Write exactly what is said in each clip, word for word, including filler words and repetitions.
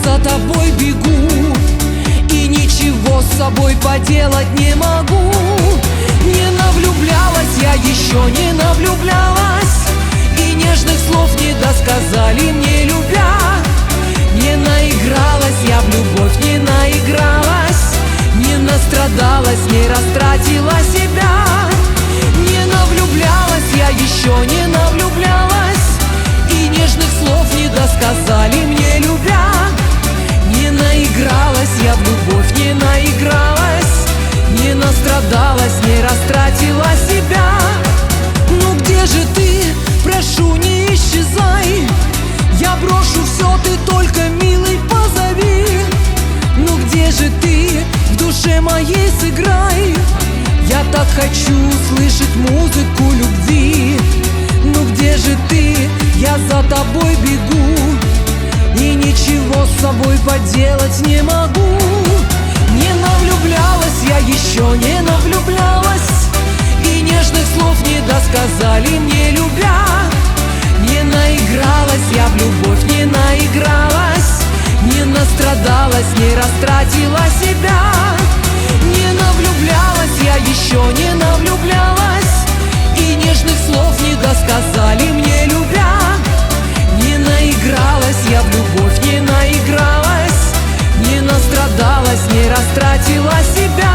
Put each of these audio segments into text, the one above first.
за тобой бегу, и ничего с собой поделать не могу. Не навлюблялась я, еще не навлюблялась, и нежных слов не досказали мне, любя. Не наигралась я в любовь, не наигралась, не настрадалась, не растратила себя. Не навлюблялась я, еще не навлюблялась, и нежных слов не досказали мне, любя. Не наигралась я в любовь, не наигралась, не настрадалась, не растратила себя. Ну где же ты? Прошу, не исчезай. Я брошу все, ты только, милый, позови. Ну где же ты? В душе моей сыграй. Я так хочу слышать музыку любви. Ну где же ты? Я за тобой бегу, и ничего с собой поделать не могу. Не навлюблялась я, еще не навлюблялась, и нежных слов не досказали мне, любя. Не наигралась я в любовь, не наигралась, не настрадалась, не растратила себя. Не навлюблялась я, еще не навлюблялась, и нежных слов не досказали мне, любя. Не наигралась я в любовь, не наигралась, не настрадалась, не растратила себя.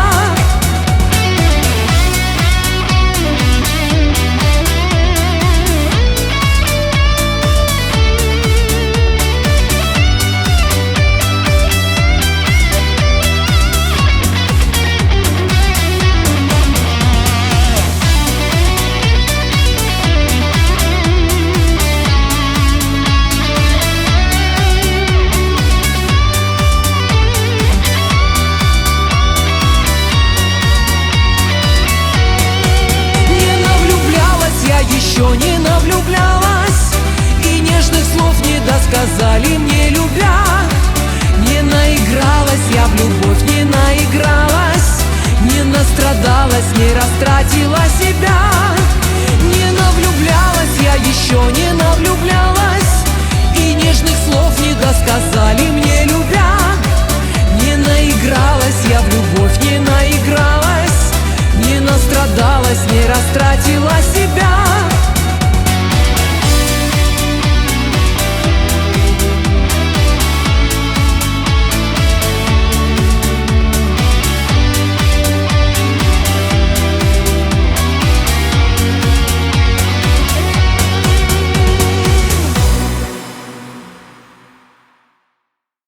Еще не навлюблялась, и нежных слов не досказали мне, любя. Не наигралась я в любовь, не наигралась, не настрадалась, не растратила себя. Не навлюблялась я, еще не навлюблялась, и нежных слов не досказали мне, любя. Не наигралась я в любовь, не наигралась, не настрадалась, не растратила себя.